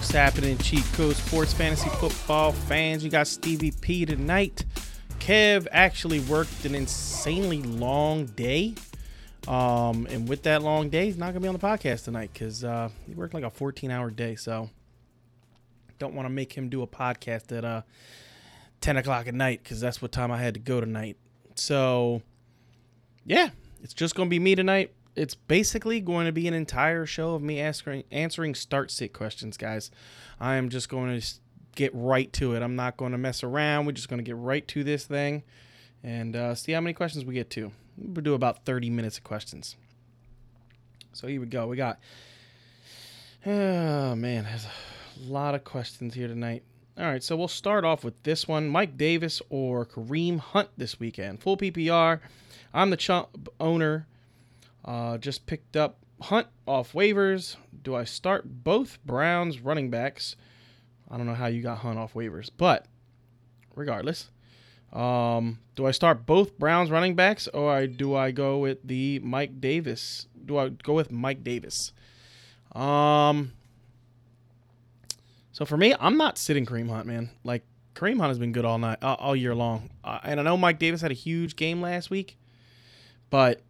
What's happening, Cheat Code Sports Fantasy Football fans? You got Stevie P tonight. Kev actually worked an insanely long day. And with that long day, he's not going to be on the podcast tonight because he worked like a 14-hour day. So don't want to make him do a podcast at 10 o'clock at night because that's what time I had to go tonight. So, yeah, it's just going to be me tonight. It's basically going to be an entire show of me answering start-sit questions, guys. I am just going to get right to it. I'm not going to mess around. We're just going to get right to this thing and see how many questions we get to. We'll do about 30 minutes of questions. So here we go. We got, oh, man, there's a lot of questions here tonight. All right, so we'll start off with this one. Mike Davis or Kareem Hunt this weekend? Full PPR. I'm the Chump owner. Just picked up Hunt off waivers. Do I start both Browns running backs? I don't know how you got Hunt off waivers, but regardless, do I start both Browns running backs or do I go with the Mike Davis? Do I go with Mike Davis? So for me, I'm not sitting Kareem Hunt, man. Like, Kareem Hunt has been good all night, all year long. And I know Mike Davis had a huge game last week, but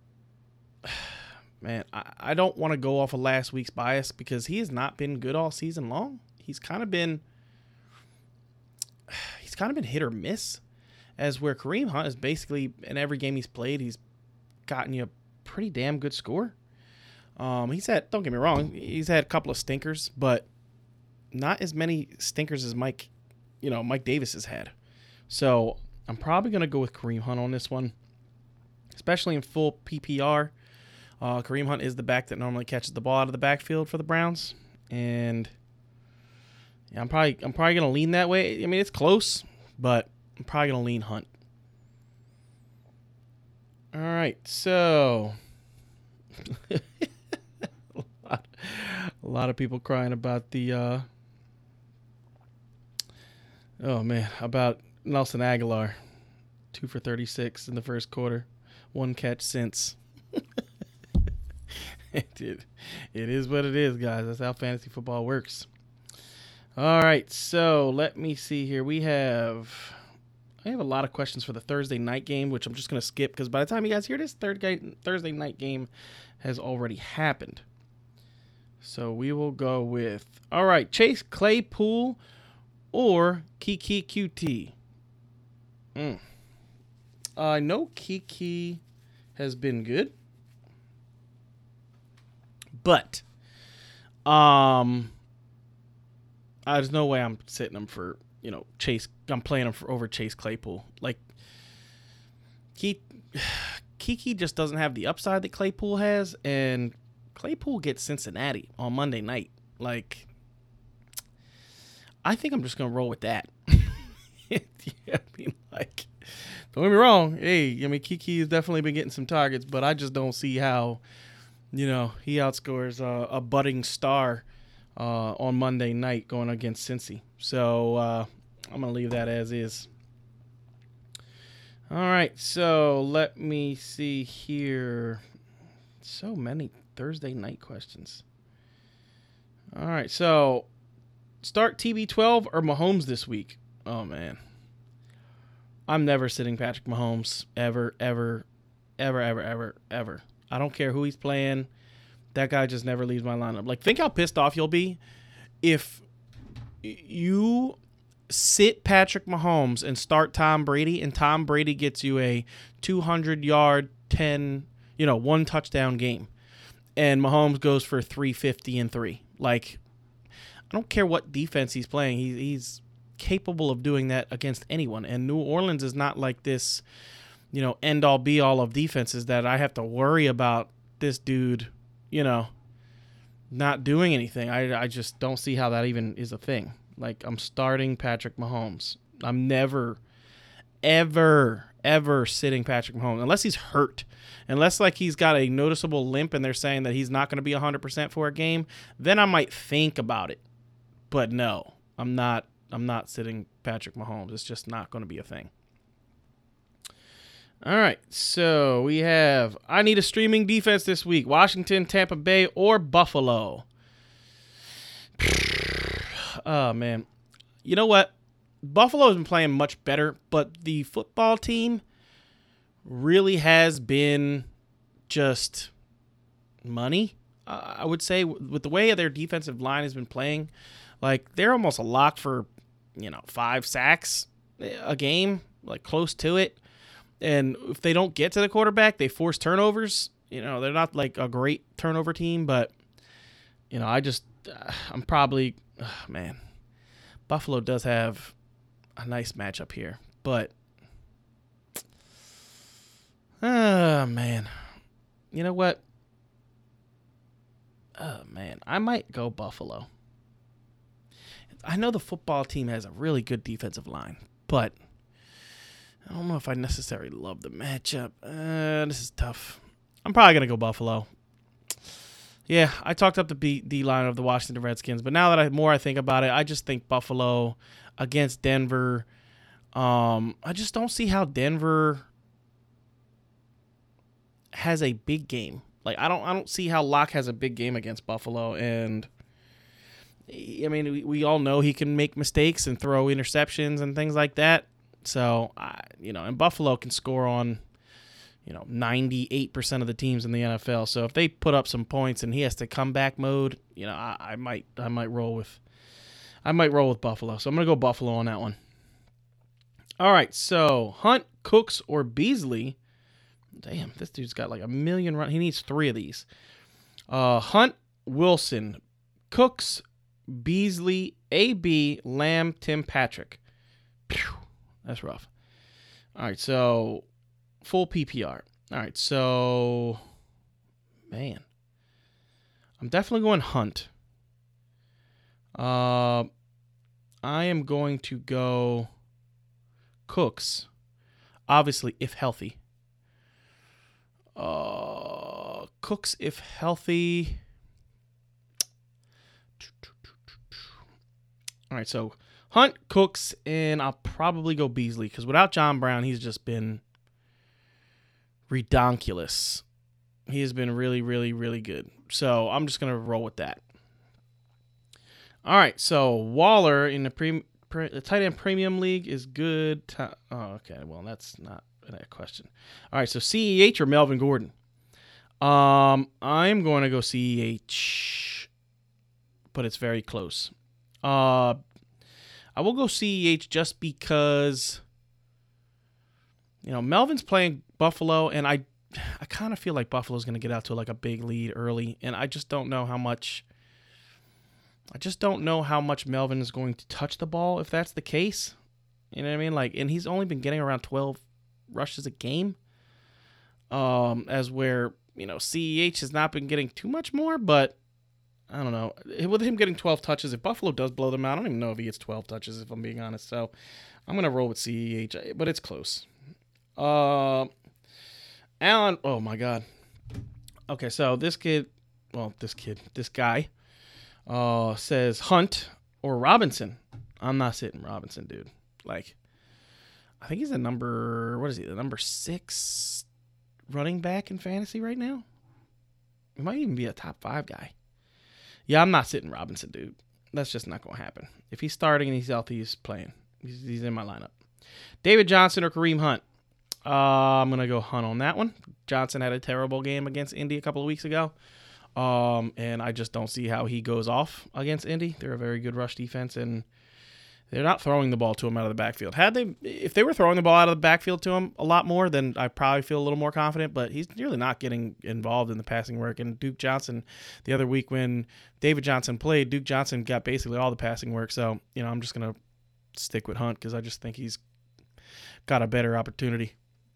man, I don't want to go off of last week's bias because he has not been good all season long. He's kind of been hit or miss, as where Kareem Hunt is basically in every game he's played, he's gotten you a pretty damn good score. He's had, don't get me wrong, he's had a couple of stinkers, but not as many stinkers as Mike Davis has had. So I'm probably going to go with Kareem Hunt on this one, especially in full PPR. Kareem Hunt is the back that normally catches the ball out of the backfield for the Browns, and yeah, I'm probably going to lean that way. I mean, it's close, but I'm probably going to lean Hunt. All right, so a lot of people crying about the about Nelson Aguilar, 2 for 36 in the first quarter, one catch since. It is what it is, guys. That's how fantasy football works. All right, so let me see here. I have a lot of questions for the Thursday night game, which I'm just going to skip because by the time you guys hear this, Thursday night game has already happened. So we will go with, all right, Chase Claypool or Keke QT. I know Keke has been good, but there's no way I'm sitting him for, Chase. I'm playing him over Chase Claypool. Like, Keke just doesn't have the upside that Claypool has, and Claypool gets Cincinnati on Monday night. Like, I think I'm just going to roll with that. Yeah, I mean, like, don't get me wrong. Hey, Keke has definitely been getting some targets, but I just don't see how, he outscores a budding star on Monday night going against Cincy. So I'm going to leave that as is. All right, so let me see here. So many Thursday night questions. All right, so start TB12 or Mahomes this week? Oh, man. I'm never sitting Patrick Mahomes ever. I don't care who he's playing. That guy just never leaves my lineup. Like, think how pissed off you'll be if you sit Patrick Mahomes and start Tom Brady, and Tom Brady gets you a 200-yard, 1 touchdown game, and Mahomes goes for 350 and 3. Like, I don't care what defense he's playing. He's capable of doing that against anyone, and New Orleans is not like this, end-all, be-all of defenses that I have to worry about this dude, not doing anything. I just don't see how that even is a thing. Like, I'm starting Patrick Mahomes. I'm never, ever sitting Patrick Mahomes unless he's hurt. Unless, like, he's got a noticeable limp and they're saying that he's not going to be 100% for a game, then I might think about it. But no, I'm not sitting Patrick Mahomes. It's just not going to be a thing. All right, so we have, I need a streaming defense this week. Washington, Tampa Bay, or Buffalo. Oh, man. You know what? Buffalo's been playing much better, but the football team really has been just money. I would say with the way their defensive line has been playing, like they're almost a lock for, 5 sacks a game, like close to it. And if they don't get to the quarterback, they force turnovers. They're not like a great turnover team, but I'm probably, man, Buffalo does have a nice matchup here, but man, you know what? Oh man, I might go Buffalo. I know the football team has a really good defensive line, but I don't know if I necessarily love the matchup. This is tough. I'm probably gonna go Buffalo. Yeah, I talked up the D line of the Washington Redskins, but now that I think about it, I just think Buffalo against Denver. I just don't see how Denver has a big game. Like I don't see how Locke has a big game against Buffalo, and I mean we all know he can make mistakes and throw interceptions and things like that. So and Buffalo can score on 98% of the teams in the NFL. So if they put up some points and he has to comeback mode, I might roll with Buffalo. So I'm gonna go Buffalo on that one. All right, so Hunt, Cooks, or Beasley. Damn, this dude's got like a million runs. He needs 3 of these. Hunt, Wilson, Cooks, Beasley, AB, Lamb, Tim Patrick. Phew, that's rough. All right, so full PPR. All right, so man, I'm definitely going Hunt. I am going to go Cooks, obviously if healthy. Cooks if healthy. All right, so Hunt, Cooks, and I'll probably go Beasley because without John Brown, he's just been redonkulous. He has been really, really, really good. So I'm just going to roll with that. All right, so Waller in the tight end premium league is good. Okay, well, that's not a question. All right, so CEH or Melvin Gordon? I'm going to go CEH, but it's very close. I will go CEH just because, Melvin's playing Buffalo, and I kind of feel like Buffalo's going to get out to like a big lead early, and I just don't know how much. I just don't know how much Melvin is going to touch the ball if that's the case. You know what I mean? Like, and he's only been getting around 12 rushes a game. As where, CEH has not been getting too much more, but I don't know. With him getting 12 touches, if Buffalo does blow them out, I don't even know if he gets 12 touches, if I'm being honest. So I'm going to roll with CEH, but it's close. Allen, oh my God. Okay, so this guy says Hunt or Robinson. I'm not sitting Robinson, dude. Like, I think he's the number 6 running back in fantasy right now. He might even be a top 5 guy. Yeah, I'm not sitting Robinson, dude. That's just not going to happen. If he's starting and he's healthy, he's playing. He's in my lineup. David Johnson or Kareem Hunt? I'm going to go Hunt on that one. Johnson had a terrible game against Indy a couple of weeks ago. And I just don't see how he goes off against Indy. They're a very good rush defense, and they're not throwing the ball to him out of the backfield. If they were throwing the ball out of the backfield to him a lot more, then I probably feel a little more confident, but he's really not getting involved in the passing work. And Duke Johnson, the other week when David Johnson played, Duke Johnson got basically all the passing work. So, I'm just going to stick with Hunt because I just think he's got a better opportunity.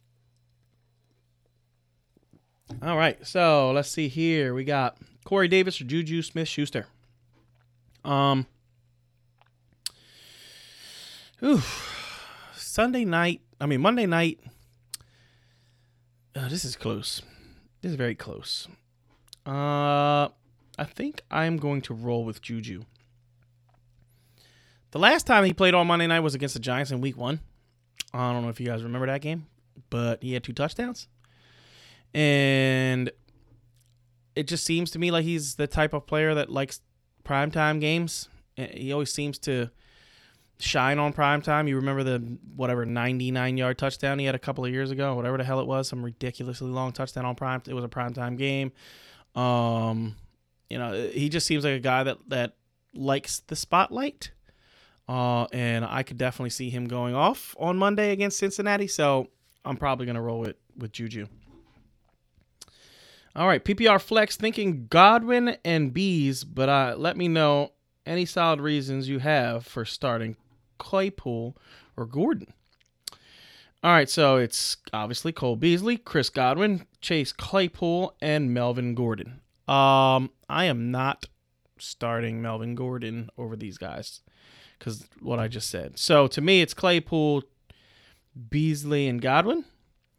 All right, so let's see here. We got Corey Davis or Juju Smith-Schuster. Monday night. This is close. This is very close. I think I'm going to roll with Juju. The last time he played on Monday night was against the Giants in Week 1. I don't know if you guys remember that game, but he had 2 touchdowns. And it just seems to me like he's the type of player that likes primetime games. He always seems to shine on primetime. You remember the 99-yard touchdown he had a couple of years ago, whatever the hell it was, some ridiculously long touchdown on prime. It was a primetime game. He just seems like a guy that likes the spotlight. And I could definitely see him going off on Monday against Cincinnati. So I'm probably going to roll it with Juju. All right, PPR flex, thinking Godwin and Bees, but let me know any solid reasons you have for starting Claypool or Gordon. All right, so it's obviously Cole Beasley, Chris Godwin, Chase Claypool, and Melvin Gordon. I am not starting Melvin Gordon over these guys because what I just said. So to me, it's Claypool, Beasley, and Godwin.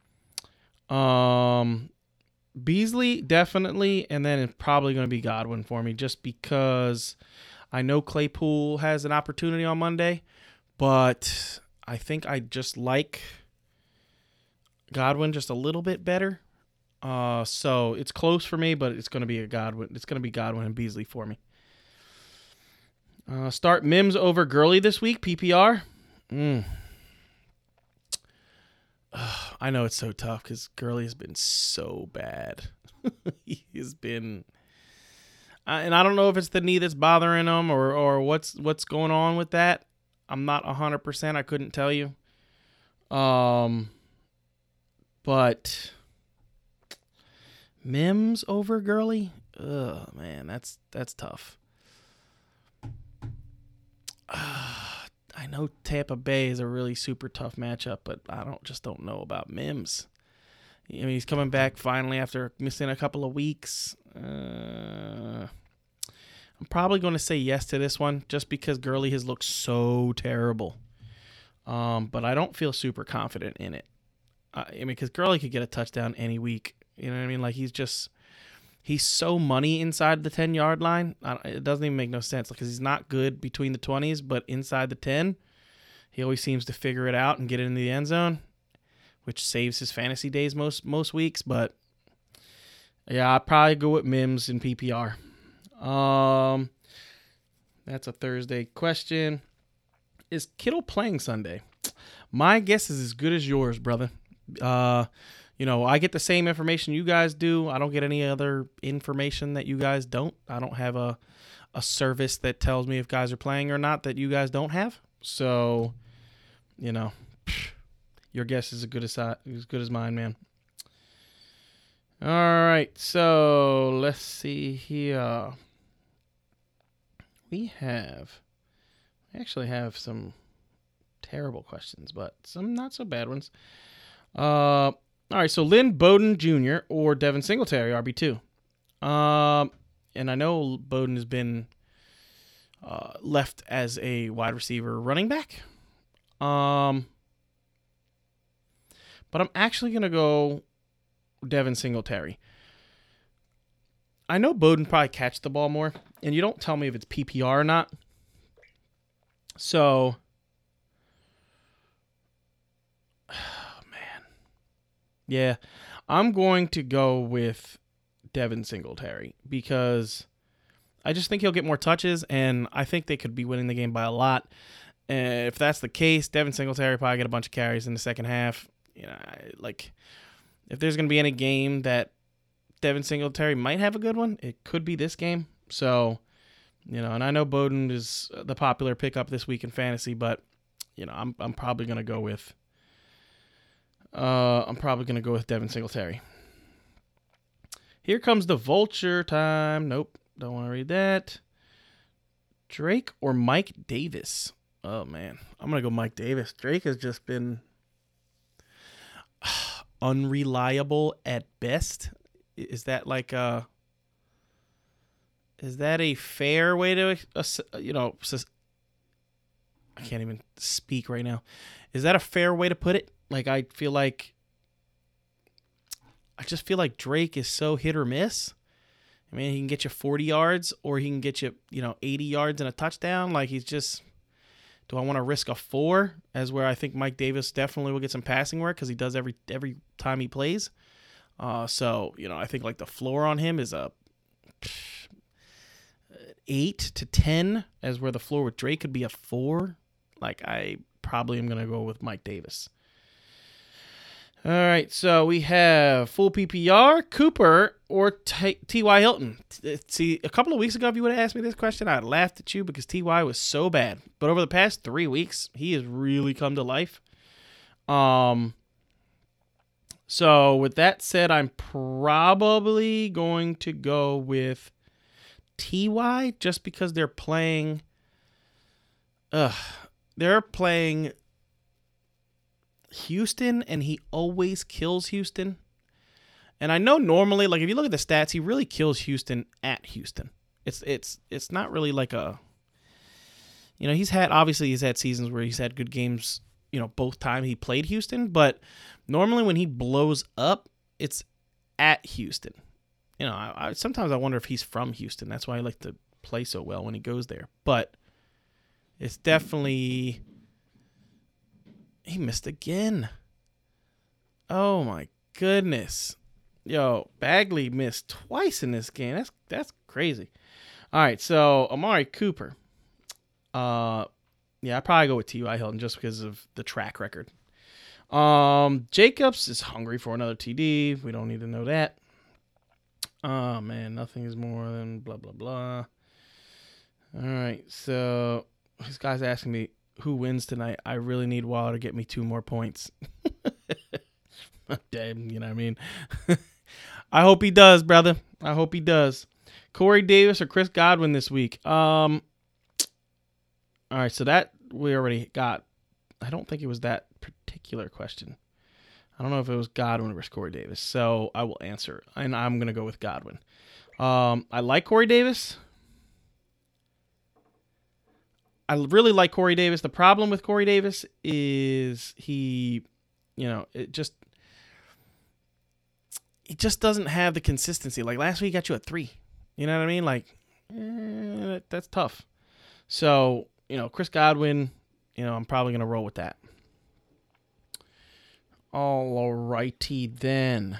Beasley, definitely, and then it's probably going to be Godwin for me just because I know Claypool has an opportunity on Monday, but I think I just like Godwin just a little bit better. So it's close for me, but it's going to be Godwin. It's going to be Godwin and Beasley for me. Start Mims over Gurley this week, PPR. I know it's so tough because Gurley has been so bad. He has been, and I don't know if it's the knee that's bothering him or what's going on with that. I'm not 100%. I couldn't tell you. But Mims over Gurley, man, that's tough. I know Tampa Bay is a really super tough matchup, but I don't know about Mims. I mean, he's coming back finally after missing a couple of weeks. I'm probably going to say yes to this one just because Gurley has looked so terrible. But I don't feel super confident in it. Because Gurley could get a touchdown any week. You know what I mean? Like, he's so money inside the 10-yard line. It doesn't even make no sense because he's not good between the 20s, but inside the 10, he always seems to figure it out and get it in the end zone, which saves his fantasy days most weeks. But yeah, I'd probably go with Mims in PPR. That's a Thursday question. Is Kittle playing Sunday? My guess is as good as yours, brother. I get the same information you guys do. I don't get any other information that you guys don't. I don't have a service that tells me if guys are playing or not that you guys don't have. So, your guess is as good as mine, man. All right, so let's see here. We actually have some terrible questions, but some not so bad ones. All right, so Lynn Bowden Jr. or Devin Singletary, RB2. And I know Bowden has been left as a wide receiver running back. But I'm actually going to go Devin Singletary. I know Bowden probably catch the ball more, and you don't tell me if it's PPR or not. So, man. Yeah, I'm going to go with Devin Singletary because I just think he'll get more touches, and I think they could be winning the game by a lot. And if that's the case, Devin Singletary probably get a bunch of carries in the second half. If there's going to be any game that Devin Singletary might have a good one, it could be this game. So, and I know Bowden is the popular pickup this week in fantasy, but I'm probably going to go with Devin Singletary. Here comes the vulture time. Nope, don't want to read that. Drake or Mike Davis? Oh man, I'm going to go Mike Davis. Drake has just been unreliable at best. Is that a fair way to, I can't even speak right now. Is that a fair way to put it? I just feel like Drake is so hit or miss. I mean, he can get you 40 yards or he can get you, 80 yards and a touchdown. Do I want to risk a 4 as where I think Mike Davis definitely will get some passing work because he does every time he plays. I think the floor on him is 8 to 10, as where the floor with Drake could be a 4. Like, I probably am going to go with Mike Davis. All right, so we have full PPR, Cooper, or T.Y. Hilton. See, a couple of weeks ago, if you would have asked me this question, I'd laughed at you because T.Y. was so bad. But over the past 3 weeks, he has really come to life. So with that said, I'm probably going to go with T.Y. just because they're playing Houston, and he always kills Houston. And I know normally, like, if you look at the stats, he really kills Houston at Houston. It's not really like a, he's had seasons where he's had good games, both times he played Houston, but normally when he blows up, it's at Houston. Sometimes I wonder if he's from Houston. That's why I like to play so well when he goes there. But it's definitely... He missed again. Oh, my goodness. Yo, Bagley missed twice in this game. That's crazy. All right, so Amari Cooper. I'd probably go with T.Y. Hilton just because of the track record. Jacobs is hungry for another TD. We don't need to know that. Oh, man, nothing is more than blah, blah, blah. All right, so this guy's asking me who wins tonight. I really need Waller to get me 2 more points. Damn, you know what I mean? I hope he does, brother. I hope he does. Corey Davis or Chris Godwin this week? All right, so that we already got. I don't think it was that particular question. I don't know if it was Godwin or Corey Davis. So I will answer, and I'm going to go with Godwin. I like Corey Davis. I really like Corey Davis. The problem with Corey Davis is he just doesn't have the consistency. Like last week, he got you at 3. You know what I mean? Like, that's tough. So, Chris Godwin, I'm probably going to roll with that. All righty then.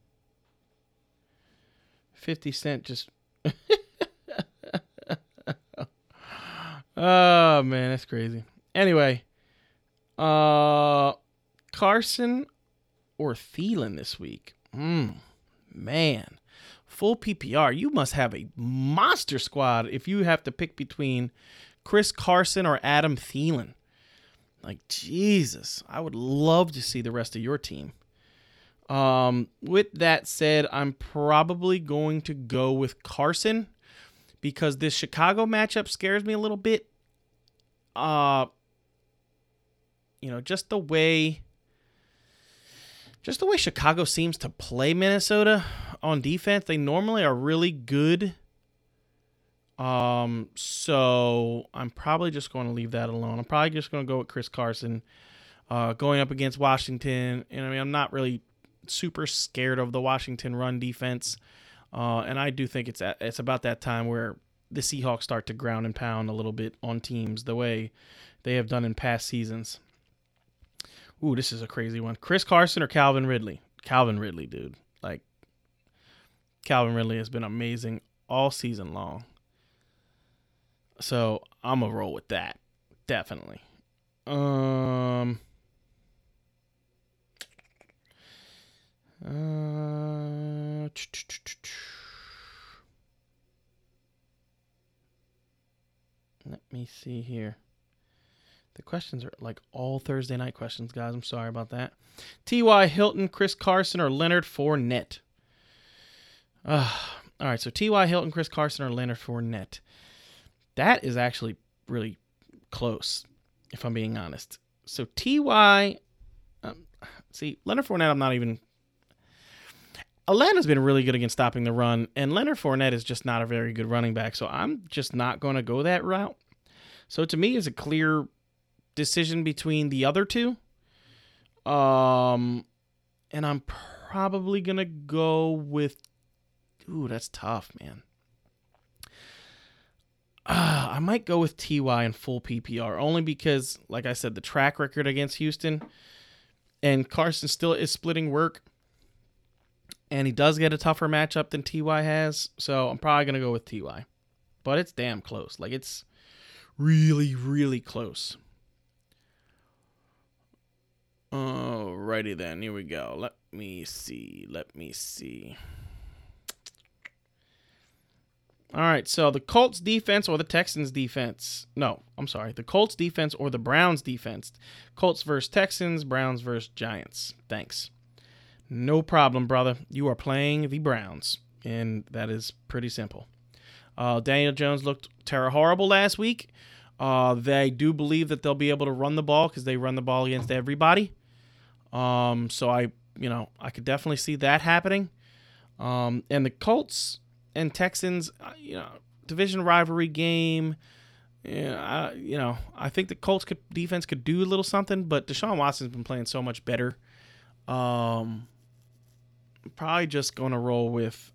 50 Cent just... Oh, man, that's crazy. Anyway, Carson or Thielen this week? Man. Full PPR. You must have a monster squad if you have to pick between Chris Carson or Adam Thielen. Like, Jesus. I would love to see the rest of your team. With that said, I'm probably going to go with Carson because this Chicago matchup scares me a little bit. Just the way Chicago seems to play Minnesota on defense, they normally are really good. So I'm probably just going to leave that alone. I'm probably just going to go with Chris Carson, going up against Washington. And I'm not really super scared of the Washington run defense. And I do think it's about that time where the Seahawks start to ground and pound a little bit on teams the way they have done in past seasons. Ooh, this is a crazy one. Chris Carson or Calvin Ridley? Calvin Ridley, dude. Like, Calvin Ridley has been amazing all season long. So I'm going to roll with that. Definitely. Let me see here. The questions are like all Thursday night questions, guys. I'm sorry about that. T.Y. Hilton, Chris Carson, or Leonard Fournette? All right, so T.Y. Hilton, Chris Carson, or Leonard Fournette? That is actually really close, if I'm being honest. So T.Y. Leonard Fournette, I'm not even... Atlanta's been really good against stopping the run, and Leonard Fournette is just not a very good running back, so I'm just not going to go that route. So to me, it's a clear decision between the other two. And I'm probably going to go with... Ooh, that's tough, man. I might go with T.Y. in full PPR, only because, like I said, the track record against Houston, and Carson still is splitting work. And he does get a tougher matchup than T.Y. has, so I'm probably going to go with T.Y. but it's damn close. Like, it's really, really close. Alrighty then, here we go. Let me see. All right, so the Colts defense or the Texans defense? No, I'm sorry. The Colts defense or the Browns defense? Colts versus Texans, Browns versus Giants. Thanks. No problem, brother. You are playing the Browns, and that is pretty simple. Daniel Jones looked horrible last week. They do believe that they'll be able to run the ball because they run the ball against everybody. So I could definitely see that happening. And the Colts and Texans, division rivalry game. I think the Colts defense could do a little something, but Deshaun Watson's been playing so much better. I'm probably just going to roll with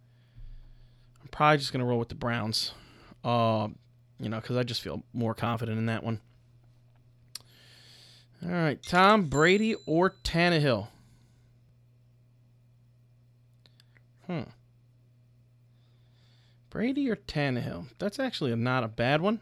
the Browns. Because I just feel more confident in that one. All right, Tom Brady or Tannehill? Brady or Tannehill? That's actually not a bad one.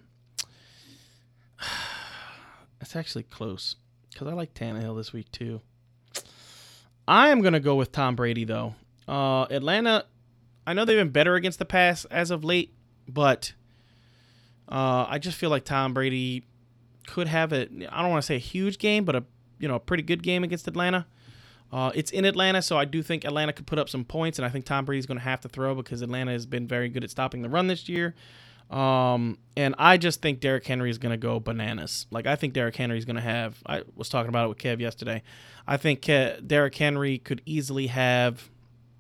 That's actually close because I like Tannehill this week too. I am going to go with Tom Brady, though. Atlanta, I know they've been better against the pass as of late, but I just feel like Tom Brady could have I don't want to say a huge game, but a pretty good game against Atlanta. It's in Atlanta, so I do think Atlanta could put up some points, and I think Tom Brady's going to have to throw because Atlanta has been very good at stopping the run this year. And I just think Derrick Henry is going to go bananas. Like, I think Derrick Henry is going to have, I was talking about it with Kev yesterday. I think Derrick Henry could easily have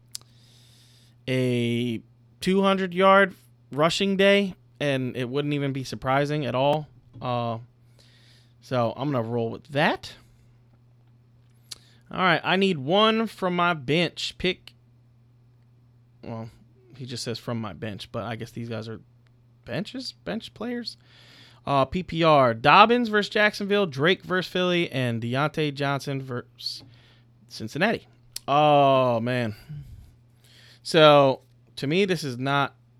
a 200-yard rushing day, and it wouldn't even be surprising at all. So I'm going to roll with that. All right, I need one from my bench. Pick. Well, he just says from my bench, but I guess these guys are bench players. PPR, Dobbins versus Jacksonville, Drake versus Philly, and Deontay Johnson versus Cincinnati. Oh, man. So, to me, this is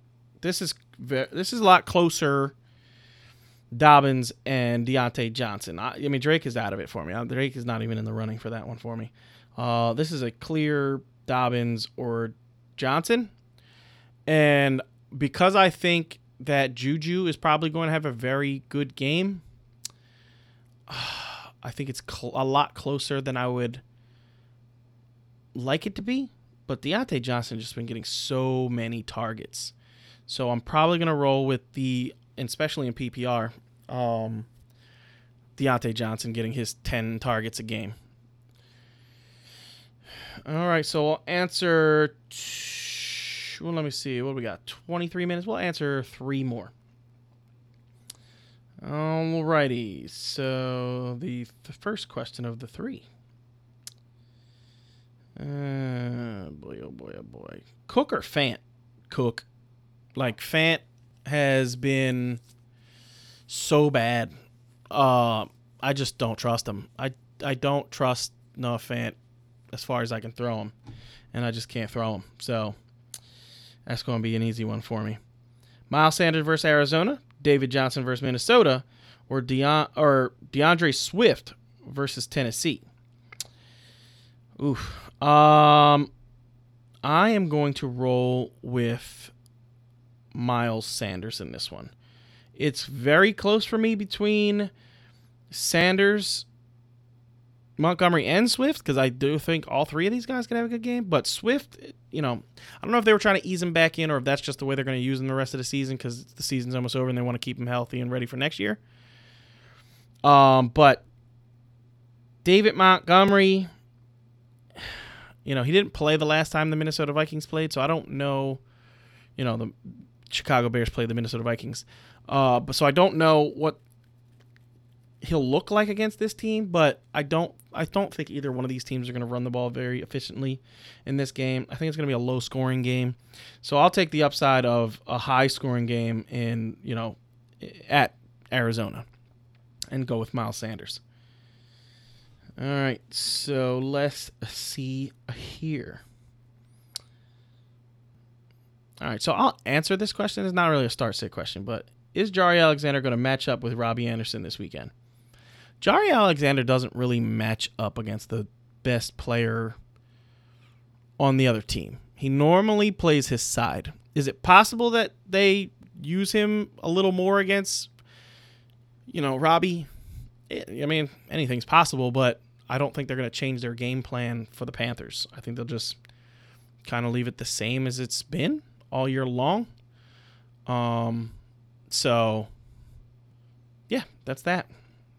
a lot closer. Dobbins and Deontay Johnson. I mean, Drake is out of it for me. Drake is not even in the running for that one for me. This is a clear Dobbins or Johnson. And because I think that Juju is probably going to have a very good game, I think it's a lot closer than I would like it to be. But Deontay Johnson has just been getting so many targets. So I'm probably going to roll with especially in PPR, Deontay Johnson getting his 10 targets a game. All right, so I'll answer. Let me see. What do we got? 23 minutes. We'll answer 3 more. All righty. So the first question of the 3. Boy, oh boy, oh boy. Cook or Fant? Cook. Like, Fant has been so bad. I just don't trust him. I don't trust Noah Fant as far as I can throw him, and I just can't throw him. So that's going to be an easy one for me. Miles Sanders versus Arizona, David Johnson versus Minnesota, or DeAndre Swift versus Tennessee. Oof. I am going to roll with Miles Sanders in this one. It's very close for me between Sanders, Montgomery, and Swift, because I do think all 3 of these guys can have a good game. But Swift, I don't know if they were trying to ease him back in or if that's just the way they're going to use him the rest of the season because the season's almost over and they want to keep him healthy and ready for next year. But David Montgomery, he didn't play the last time the Minnesota Vikings played, so I don't know. The Chicago Bears played the Minnesota Vikings. But so I don't know what he'll look like against this team, but I don't think either one of these teams are going to run the ball very efficiently in this game. I think it's going to be a low-scoring game. So I'll take the upside of a high-scoring game at Arizona and go with Miles Sanders. All right, so let's see here. All right, so I'll answer this question. It's not really a start-sit question, but is Jari Alexander going to match up with Robbie Anderson this weekend? Jari Alexander doesn't really match up against the best player on the other team. He normally plays his side. Is it possible that they use him a little more against, Robbie? I mean, anything's possible, but I don't think they're going to change their game plan for the Panthers. I think they'll just kind of leave it the same as it's been all year long. So, yeah, that's that.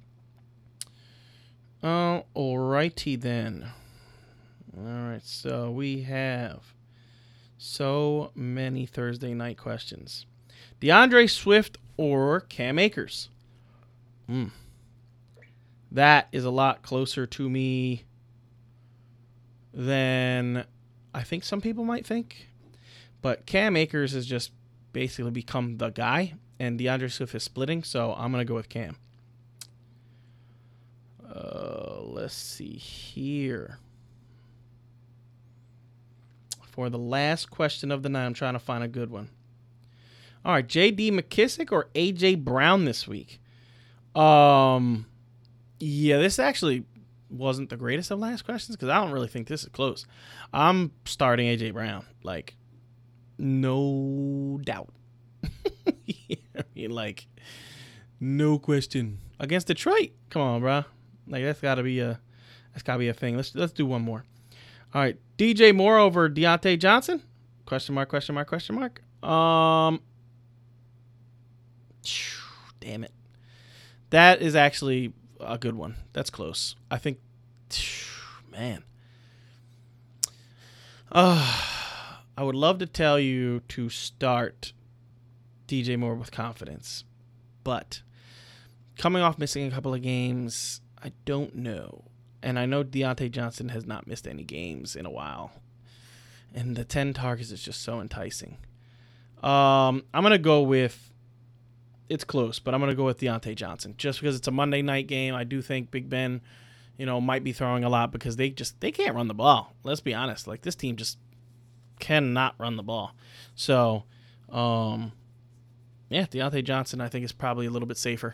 Alrighty then. Alright, so we have so many Thursday night questions. DeAndre Swift or Cam Akers? That is a lot closer to me than I think some people might think. But Cam Akers has just basically become the guy, and DeAndre Swift is splitting, so I'm going to go with Cam. Let's see here. For the last question of the night, I'm trying to find a good one. All right, J.D. McKissick or A.J. Brown this week? Yeah, this actually wasn't the greatest of last questions because I don't really think this is close. I'm starting A.J. Brown, no doubt. No question. Against Detroit. Come on, bro. That's gotta be a thing. Let's do one more. All right. DJ Moore over Deontay Johnson? Question mark. Damn it. That is actually a good one. That's close. I think, man. I would love to tell you to start DJ Moore with confidence, but coming off missing a couple of games, I don't know. And I know Deontay Johnson has not missed any games in a while. And the 10 targets is just so enticing. I'm going to go with, it's close, but I'm going to go with Deontay Johnson. Just because it's a Monday night game, I do think Big Ben, might be throwing a lot because they can't run the ball. Let's be honest. This team just cannot run the ball. So, Deontay Johnson I think is probably a little bit safer.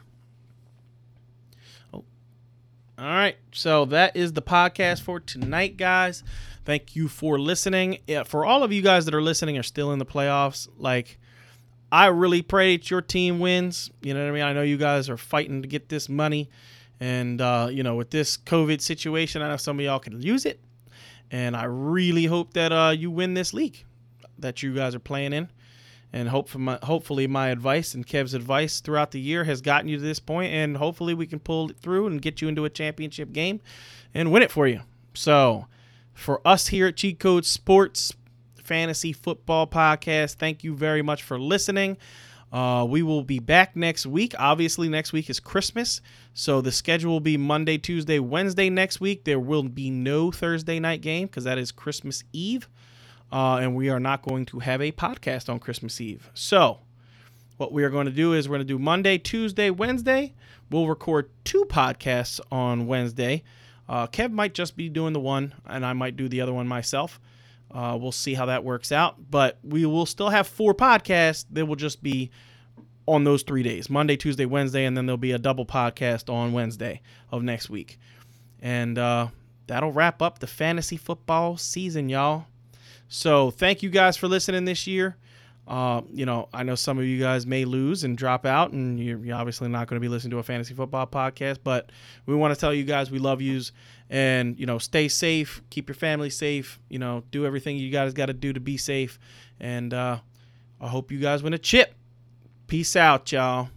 All right, so that is the podcast for tonight, guys. Thank you for listening. For all of you guys that are listening are still in the playoffs, I really pray that your team wins. You know what I mean? I know you guys are fighting to get this money. And, with this COVID situation, I know some of y'all can use it. And I really hope that you win this league that you guys are playing in. And hopefully my advice and Kev's advice throughout the year has gotten you to this point, and hopefully we can pull it through and get you into a championship game and win it for you. So for us here at Cheat Code Sports Fantasy Football Podcast, thank you very much for listening. We will be back next week. Obviously, next week is Christmas, so the schedule will be Monday, Tuesday, Wednesday next week. There will be no Thursday night game because that is Christmas Eve. And we are not going to have a podcast on Christmas Eve. So what we are going to do is we're going to do Monday, Tuesday, Wednesday. We'll record 2 podcasts on Wednesday. Kev might just be doing the one, and I might do the other one myself. We'll see how that works out. But we will still have 4 podcasts. They will just be on those 3 days, Monday, Tuesday, Wednesday, and then there'll be a double podcast on Wednesday of next week. And that'll wrap up the fantasy football season, y'all. So thank you guys for listening this year. I know some of you guys may lose and drop out, and you're obviously not going to be listening to a fantasy football podcast, but we want to tell you guys we love yous, and, stay safe, keep your family safe, do everything you guys got to do to be safe, and I hope you guys win a chip. Peace out, y'all.